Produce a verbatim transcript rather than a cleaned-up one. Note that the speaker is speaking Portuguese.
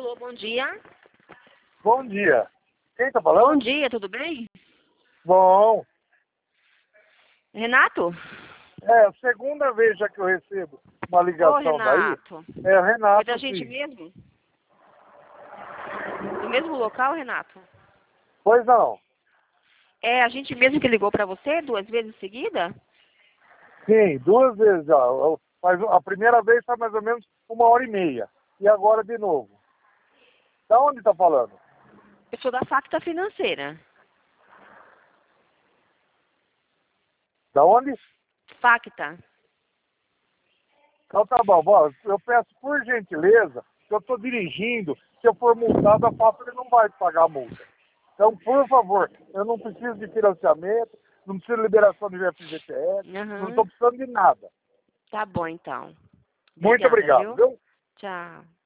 Alô, bom dia. Bom dia. Quem tá falando? Bom dia, tudo bem? Bom. Renato? É a segunda vez já que eu recebo uma ligação Ô, Renato. daí. É o Renato, Foi da gente sim. mesmo? Do mesmo local, Renato? Pois não. É a gente mesmo que ligou pra você duas vezes seguida? Sim, duas vezes já. Eu- Mas a primeira vez foi mais ou menos uma hora e meia. E agora de novo. Da onde tá falando? Eu sou da Facta Financeira. Da onde? Facta. Então tá bom. Bom, eu peço por gentileza, que eu tô dirigindo, se eu for multado, a Fábrica não vai pagar a multa. Então, por favor, eu não preciso de financiamento, não preciso de liberação de F G T S, não Aham. estou precisando de nada. Tá bom, então. Muito Obrigada, obrigado, viu? viu? Tchau.